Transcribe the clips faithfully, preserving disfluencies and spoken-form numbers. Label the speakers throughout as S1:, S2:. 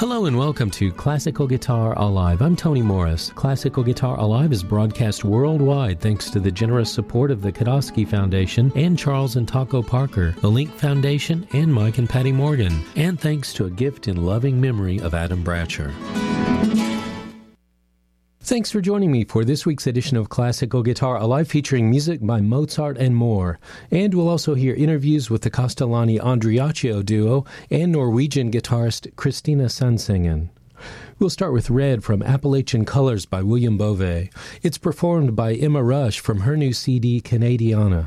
S1: Hello and welcome to Classical Guitar Alive. I'm Tony Morris. Classical Guitar Alive is broadcast worldwide thanks to the generous support of the Kodosky Foundation and Charles and Taco Parker, the Link Foundation, and Mike and Patty Morgan, and thanks to a gift in loving memory of Adam Bratcher. Thanks for joining me for this week's edition of Classical Guitar Alive, featuring music by Mozart and more. And we'll also hear interviews with the Castellani-Andreacchio duo and Norwegian guitarist Christina Sandsengen. We'll start with Red from Appalachian Colors by William Bove. It's performed by Emma Rush from her new C D, Canadiana.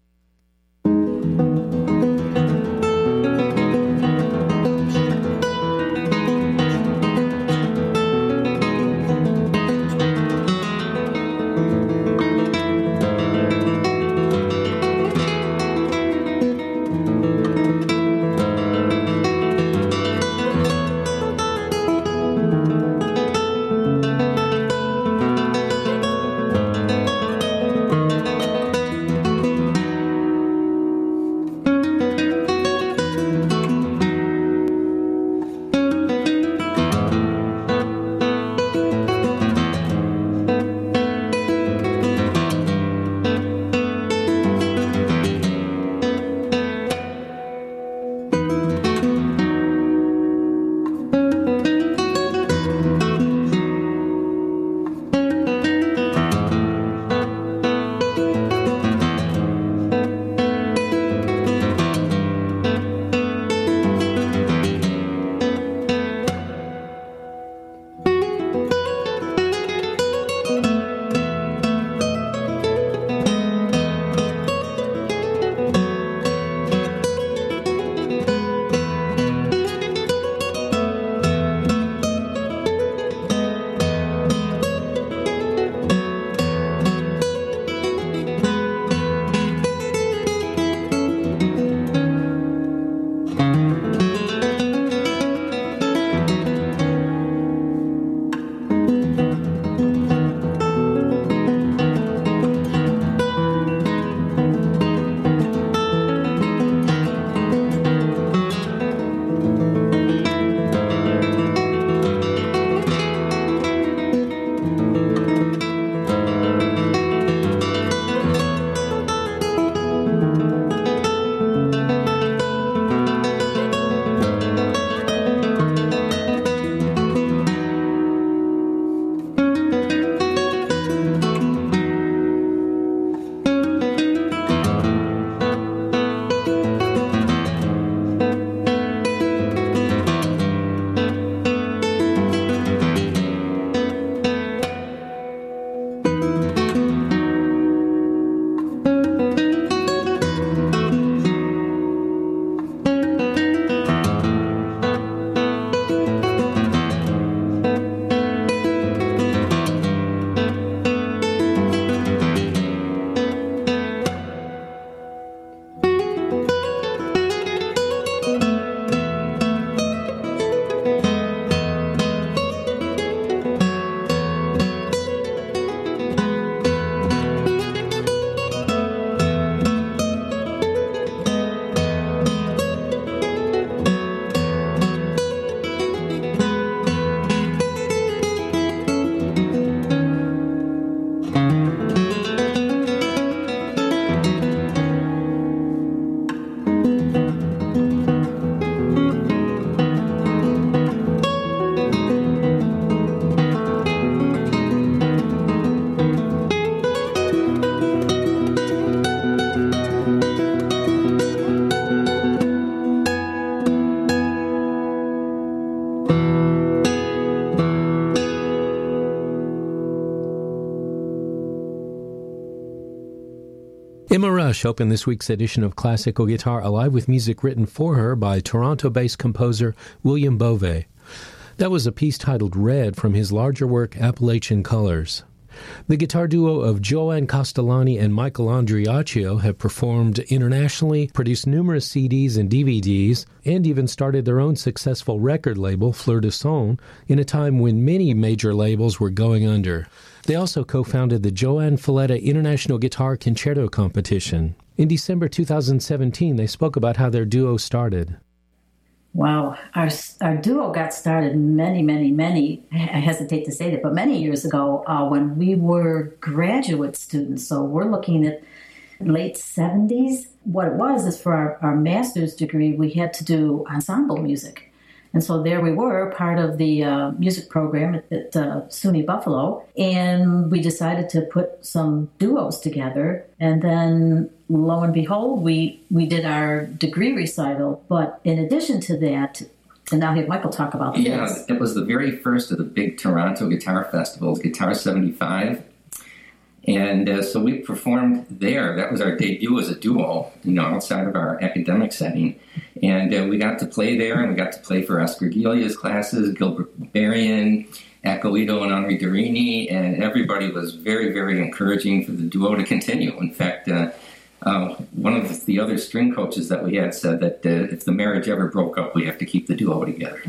S1: Emma Rush opened this week's edition of Classical Guitar Alive with music written for her by Toronto-based composer William Bove. That was a piece titled Red from his larger work Appalachian Colors. The guitar duo of Joanne Castellani and Michael Andreacchio have performed internationally, produced numerous C Ds and D V Ds, and even started their own successful record label, Fleur de Son, in a time when many major labels were going under. They also co-founded the Joanne Falletta International Guitar Concerto Competition. In December two thousand seventeen, they spoke about how their duo started.
S2: Wow, our our duo got started many, many, many. I hesitate to say that, but many years ago uh, when we were graduate students. So we're looking at late seventies. What it was is for our, our master's degree, we had to do ensemble music. And so there we were, part of the uh, music program at, at uh, SUNY Buffalo, and we decided to put some duos together. And then, lo and behold, we, we did our degree recital. But in addition to that, and now have Michael talk about this.
S3: Yeah, it was the very first of the big Toronto guitar festivals, Guitar seventy-five. And uh, so we performed there. That was our debut as a duo, you know, outside of our academic setting. And uh, we got to play there, and we got to play for Oscar Gilia's classes, Gilbert Barian, Accolito, and Henri Durini, and everybody was very, very encouraging for the duo to continue. In fact, uh, uh, one of the other string coaches that we had said that uh, if the marriage ever broke up, we have to keep the duo together.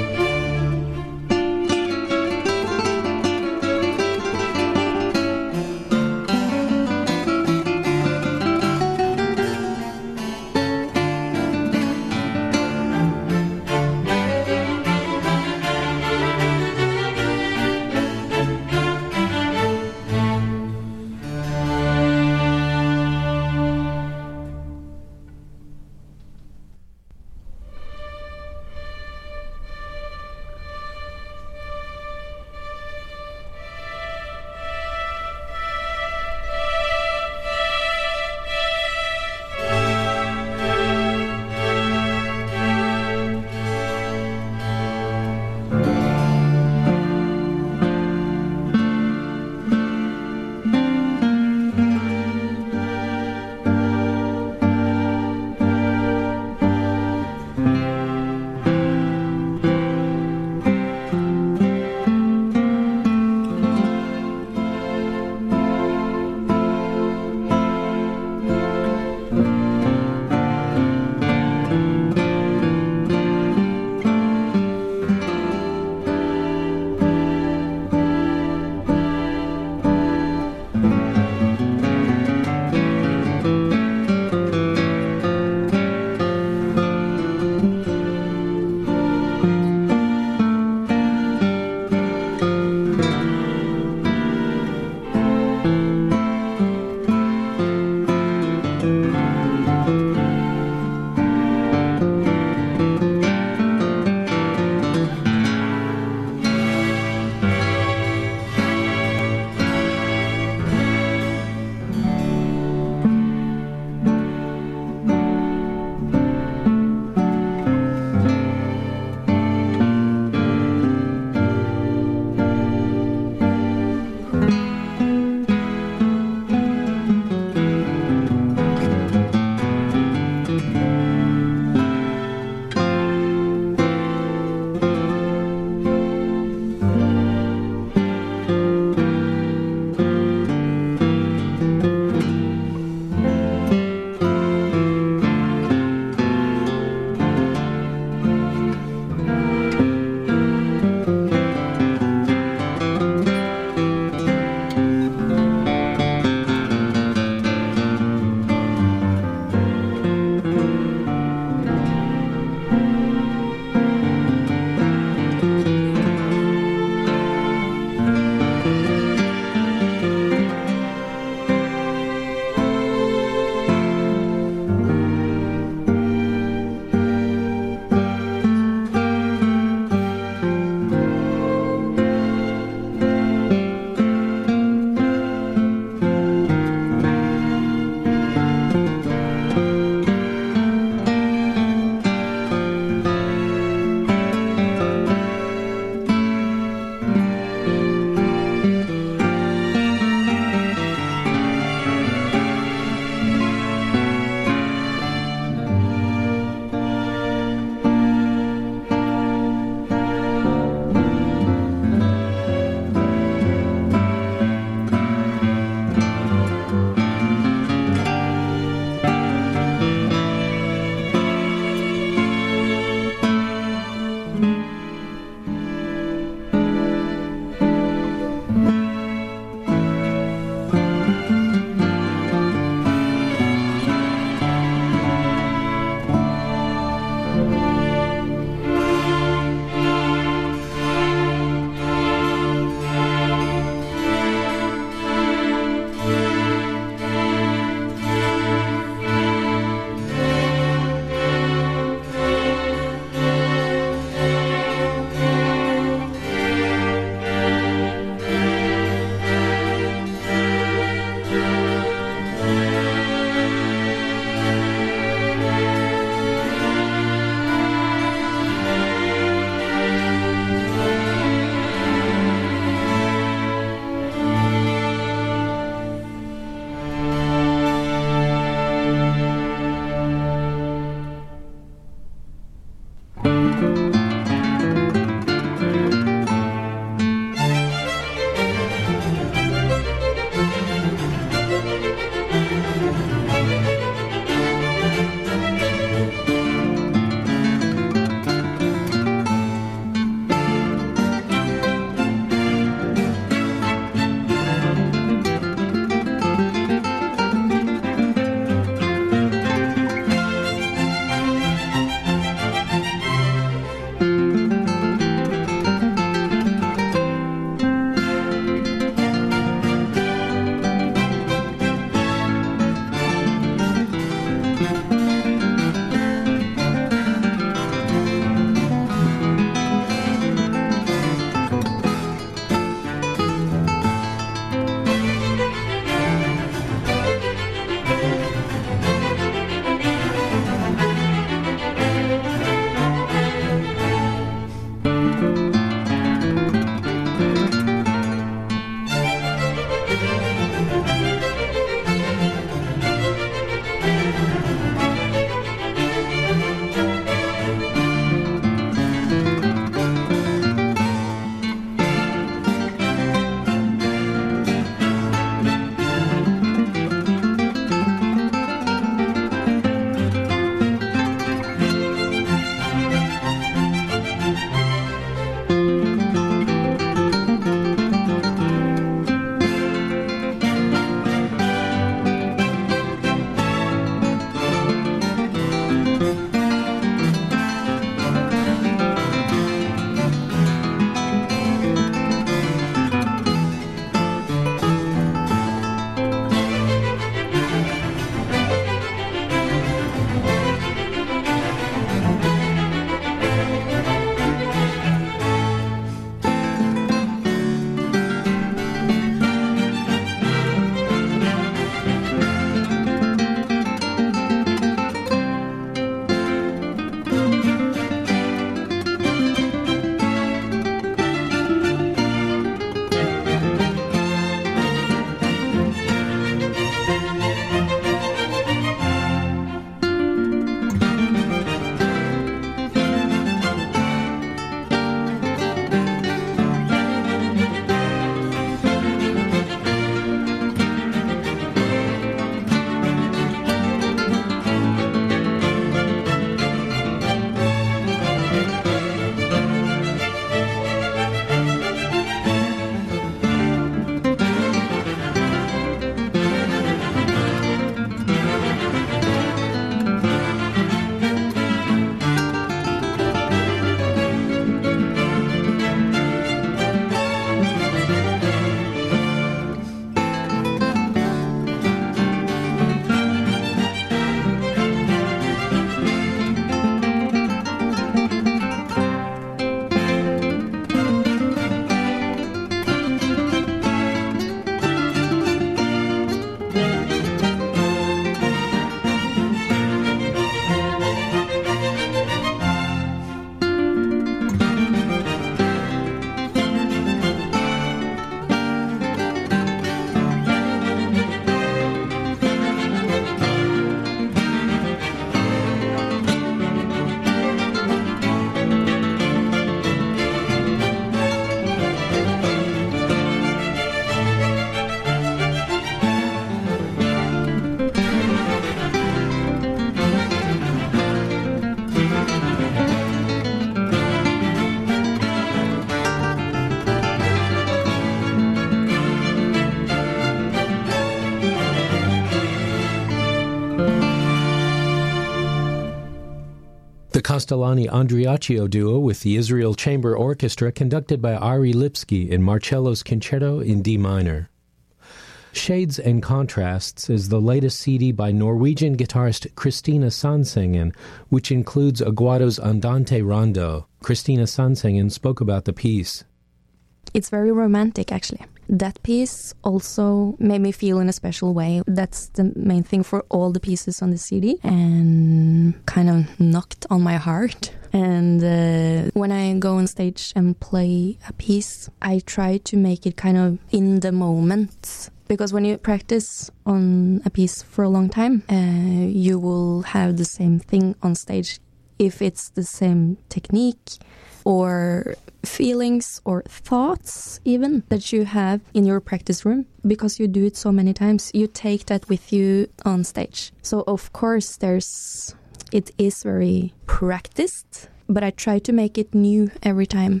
S1: Castellani-Andriacchio duo with the Israel Chamber Orchestra conducted by Ari Lipsky in Marcello's Concerto in D minor. Shades and Contrasts is the latest C D by Norwegian guitarist Christina Sandsengen, which includes Aguado's Andante Rondo. Christina Sandsengen spoke about the piece.
S4: It's very romantic, actually. That piece also made me feel in a special way. That's the main thing for all the pieces on the C D, and kind of knocked on my heart. And uh, when I go on stage and play a piece, I try to make it kind of in the moment. Because when you practice on a piece for a long time, uh, you will have the same thing on stage. If it's the same technique or feelings or thoughts even that you have in your practice room, because you do it so many times, you take that with you on stage. So of course there's it is very practiced, but I try to make it new every time.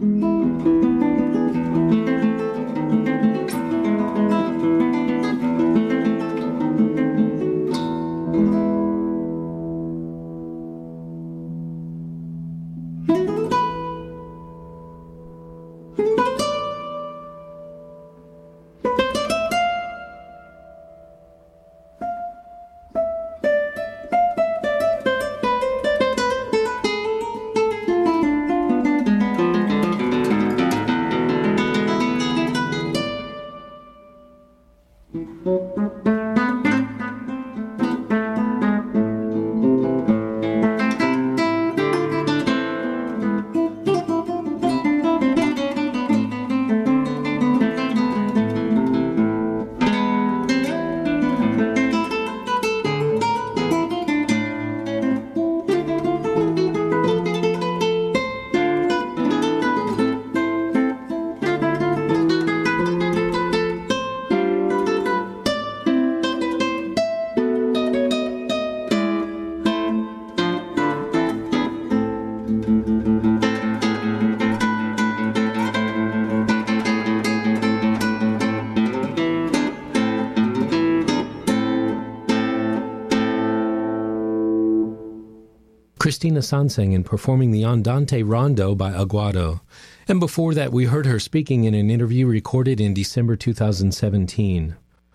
S1: Christina Sanseng in performing the Andante Rondo by Aguado. And before that, we heard her speaking in an interview recorded in December two thousand seventeen.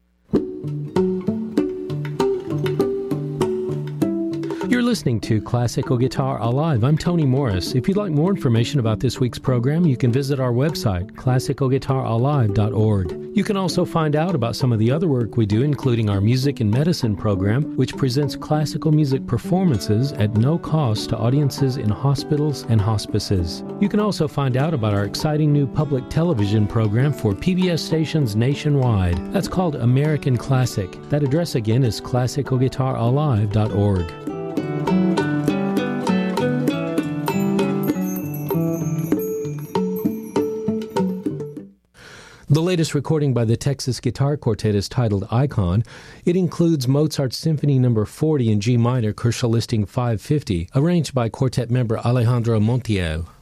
S1: You're listening to Classical Guitar Alive. I'm Tony Morris. If you'd like more information about this week's program, you can visit our website, classical guitar alive dot org. You can also find out about some of the other work we do, including our Music and Medicine program, which presents classical music performances at no cost to audiences in hospitals and hospices. You can also find out about our exciting new public television program for P B S stations nationwide. That's called American Classic. That address again is classical guitar alive dot org. The latest recording by the Texas Guitar Quartet is titled Icon. It includes Mozart's Symphony number forty in G minor, Kershaw listing five fifty, arranged by quartet member Alejandro Montiel.